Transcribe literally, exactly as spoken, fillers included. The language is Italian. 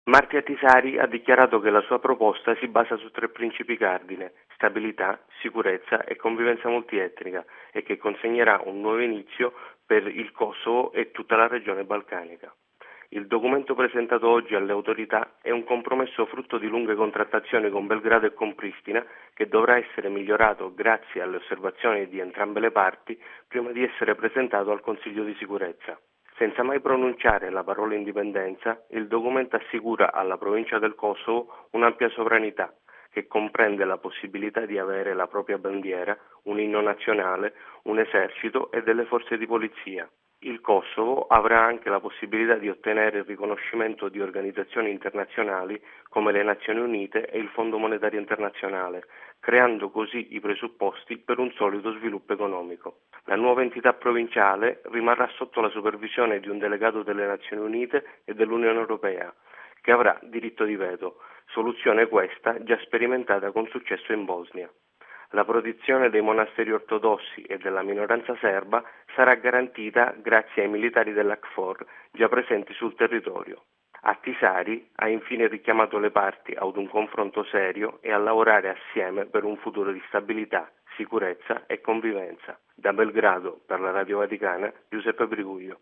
Marti Attisari ha dichiarato che la sua proposta si basa su tre principi cardine: stabilità, sicurezza e convivenza multietnica, e che consegnerà un nuovo inizio per il Kosovo e tutta la regione balcanica. Il documento presentato oggi alle autorità è un compromesso frutto di lunghe contrattazioni con Belgrado e con Pristina, che dovrà essere migliorato grazie alle osservazioni di entrambe le parti prima di essere presentato al Consiglio di sicurezza. Senza mai pronunciare la parola indipendenza, il documento assicura alla provincia del Kosovo un'ampia sovranità, che comprende la possibilità di avere la propria bandiera, un inno nazionale, un esercito e delle forze di polizia. Il Kosovo avrà anche la possibilità di ottenere il riconoscimento di organizzazioni internazionali come le Nazioni Unite e il Fondo Monetario Internazionale, creando così i presupposti per un solido sviluppo economico. La nuova entità provinciale rimarrà sotto la supervisione di un delegato delle Nazioni Unite e dell'Unione Europea, che avrà diritto di veto, soluzione questa già sperimentata con successo in Bosnia. La protezione dei monasteri ortodossi e della minoranza serba sarà garantita grazie ai militari dell'A C F O R già presenti sul territorio. Attisari ha infine richiamato le parti ad un confronto serio e a lavorare assieme per un futuro di stabilità, sicurezza e convivenza. Da Belgrado, per la Radio Vaticana, Giuseppe Briguglio.